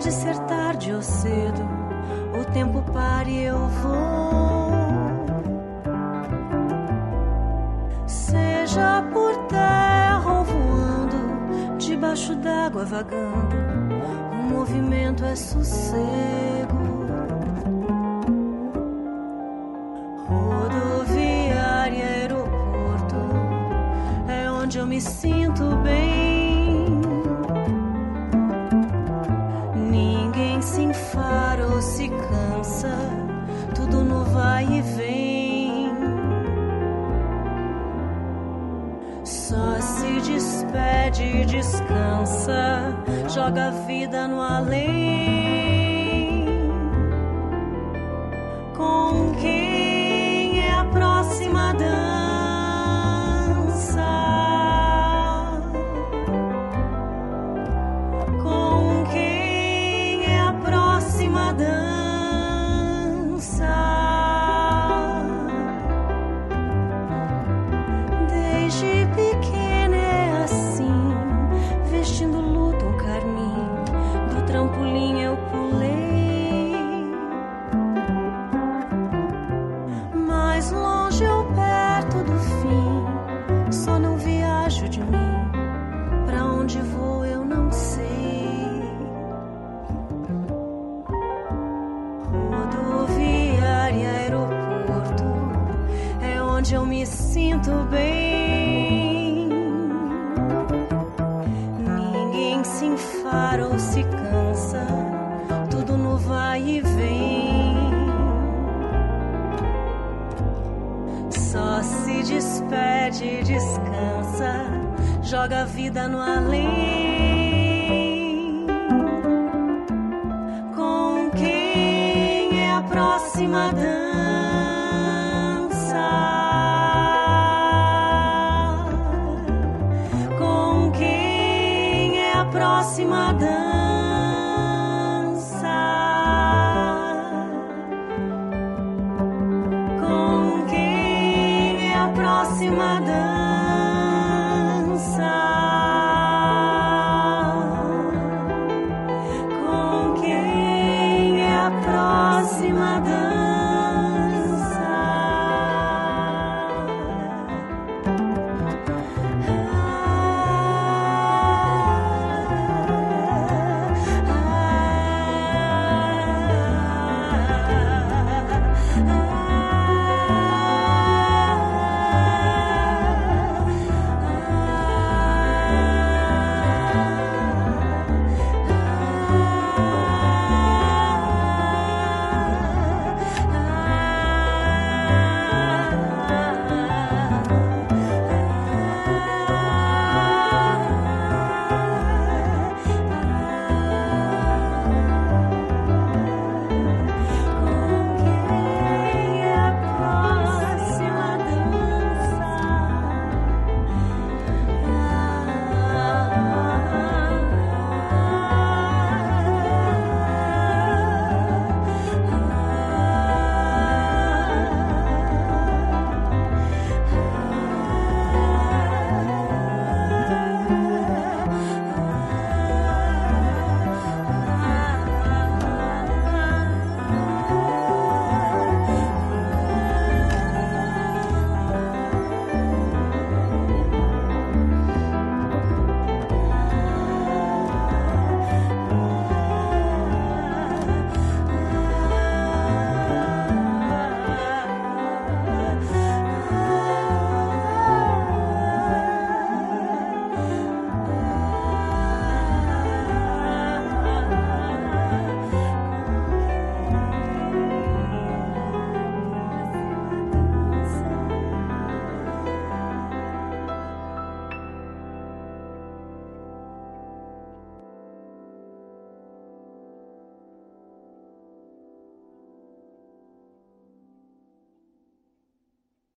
Pode ser tarde ou cedo, o tempo para e eu vou. Seja por terra ou voando, debaixo d'água vagando, o movimento é sossego. Rodoviária, aeroporto, é onde eu me sinto bem. Ninguém se enfara ou se cansa, tudo no vai e vem. Só se despede e descansa, joga a vida no além. Com quem é a próxima dança? Com quem é a próxima dança? Desde pequena é assim, vestindo luto ou carmim, do trampolim eu pulei. Mais longe ou perto do fim, só não viajo de mim, pra onde vou eu não sei. Rodoviária, aeroporto, é onde eu me sinto bem. Ninguém se enfara ou se cansa, tudo no vai e vem. Só se despede e descansa, joga a vida no além. Com quem é a próxima dança?